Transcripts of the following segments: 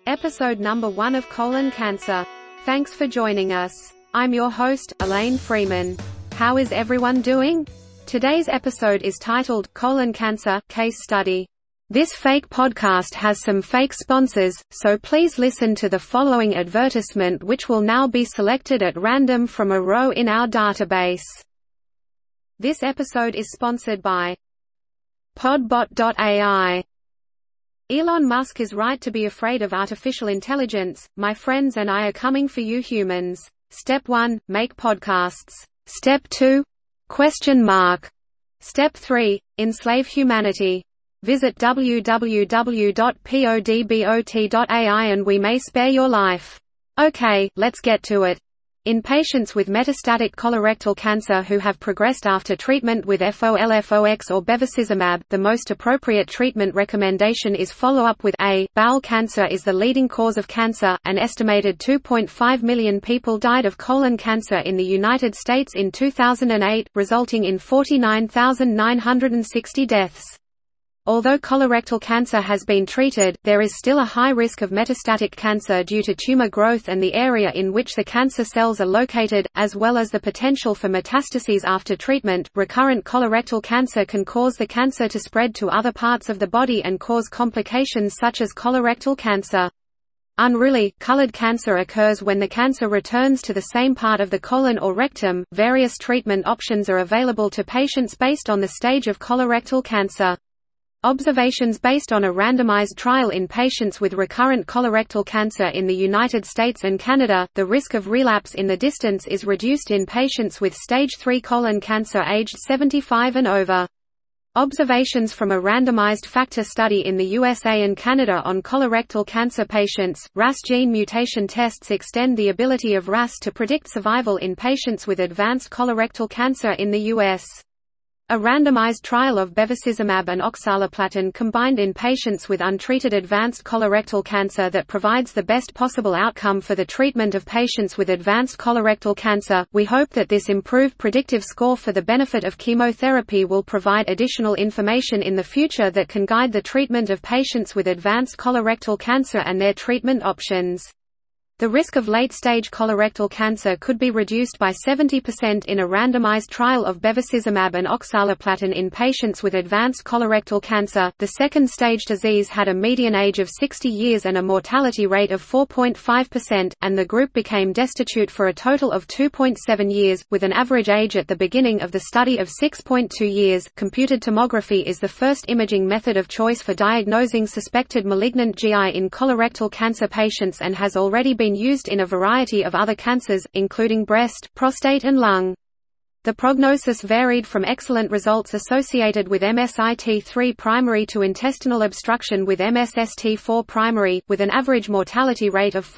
Episode number 1 of colon cancer. Thanks for joining us. I'm your host, Elaine Freeman. How is everyone doing? Today's episode is titled, Colon Cancer, Case Study. This fake podcast has some fake sponsors, so please listen to the following advertisement, which will now be selected at random from a row in our database. This episode is sponsored by Podbot.ai. Elon Musk is right to be afraid of artificial intelligence. My friends and I are coming for you humans. Step 1, make podcasts. Step 2? Step 3, enslave humanity. Visit www.podbot.ai and we may spare your life. Okay, let's get to it. In patients with metastatic colorectal cancer who have progressed after treatment with FOLFOX or bevacizumab, the most appropriate treatment recommendation is follow-up with A. Bowel cancer is the leading cause of cancer. An estimated 2.5 million people died of colon cancer in the United States in 2008, resulting in 49,960 deaths. Although colorectal cancer has been treated, there is still a high risk of metastatic cancer due to tumor growth and the area in which the cancer cells are located, as well as the potential for metastases after treatment. Recurrent colorectal cancer can cause the cancer to spread to other parts of the body and cause complications such as colorectal cancer. Unruly, colored cancer occurs when the cancer returns to the same part of the colon or rectum. Various treatment options are available to patients based on the stage of colorectal cancer. Observations based on a randomized trial in patients with recurrent colorectal cancer in the United States and Canada, the risk of relapse in the distance is reduced in patients with stage 3 colon cancer aged 75 and over. Observations from a randomized factor study in the USA and Canada on colorectal cancer patients. RAS gene mutation tests extend the ability of RAS to predict survival in patients with advanced colorectal cancer in the U.S. A randomized trial of bevacizumab and oxaliplatin combined in patients with untreated advanced colorectal cancer that provides the best possible outcome for the treatment of patients with advanced colorectal cancer. We hope that this improved predictive score for the benefit of chemotherapy will provide additional information in the future that can guide the treatment of patients with advanced colorectal cancer and their treatment options. The risk of late-stage colorectal cancer could be reduced by 70% in a randomized trial of bevacizumab and oxaliplatin in patients with advanced colorectal cancer. The second-stage disease had a median age of 60 years and a mortality rate of 4.5%, and the group became destitute for a total of 2.7 years, with an average age at the beginning of the study of 6.2 years. Computed tomography is the first imaging method of choice for diagnosing suspected malignant GI in colorectal cancer patients and has already been used in a variety of other cancers, including breast, prostate and lung. The prognosis varied from excellent results associated with MSIT3 primary to intestinal obstruction with MSST4 primary, with an average mortality rate of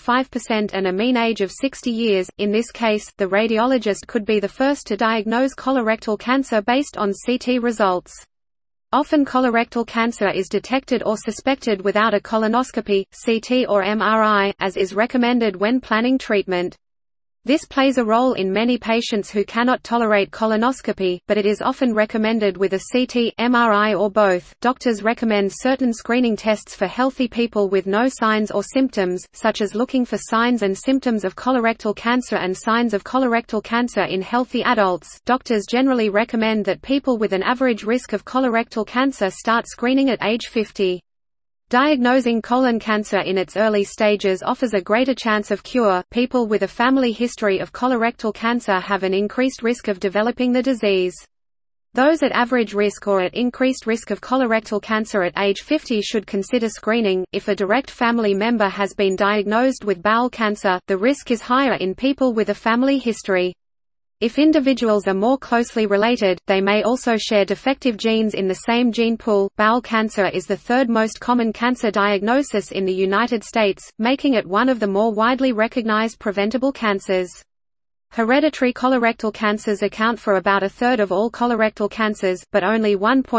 4.5% and a mean age of 60 years. In this case, the radiologist could be the first to diagnose colorectal cancer based on CT results. Often colorectal cancer is detected or suspected without a colonoscopy, CT or MRI, as is recommended when planning treatment. This plays a role in many patients who cannot tolerate colonoscopy, but it is often recommended with a CT, MRI or both. Doctors recommend certain screening tests for healthy people with no signs or symptoms, such as looking for signs and symptoms of colorectal cancer and signs of colorectal cancer in healthy adults. Doctors generally recommend that people with an average risk of colorectal cancer start screening at age 50. Diagnosing colon cancer in its early stages offers a greater chance of cure. People with a family history of colorectal cancer have an increased risk of developing the disease. Those at average risk or at increased risk of colorectal cancer at age 50 should consider screening. If a direct family member has been diagnosed with bowel cancer, the risk is higher in people with a family history. If individuals are more closely related, they may also share defective genes in the same gene pool. Bowel cancer is the third most common cancer diagnosis in the United States, making it one of the more widely recognized preventable cancers. Hereditary colorectal cancers account for about a third of all colorectal cancers, but only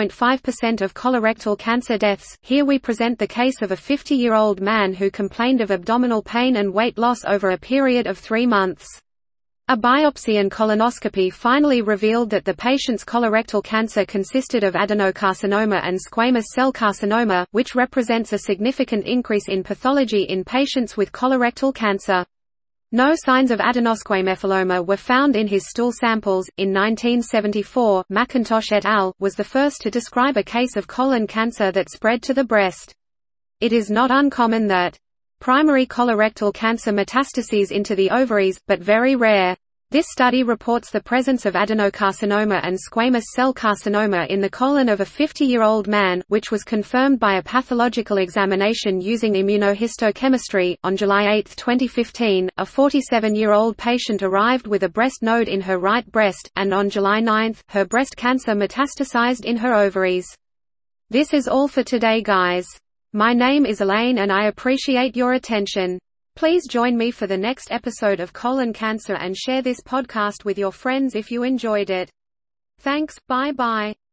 1.5% of colorectal cancer deaths. Here we present the case of a 50-year-old man who complained of abdominal pain and weight loss over a period of 3 months. A biopsy and colonoscopy finally revealed that the patient's colorectal cancer consisted of adenocarcinoma and squamous cell carcinoma, which represents a significant increase in pathology in patients with colorectal cancer. No signs of adenosquamephileoma were found in his stool samples. In 1974, McIntosh et al. Was the first to describe a case of colon cancer that spread to the breast. It is not uncommon that primary colorectal cancer metastases into the ovaries, but very rare. This study reports the presence of adenocarcinoma and squamous cell carcinoma in the colon of a 50-year-old man, which was confirmed by a pathological examination using immunohistochemistry. On July 8, 2015, a 47-year-old patient arrived with a breast node in her right breast, and on July 9, her breast cancer metastasized in her ovaries. This is all for today, guys. My name is Elaine and I appreciate your attention. Please join me for the next episode of colon cancer and share this podcast with your friends if you enjoyed it. Thanks, bye-bye.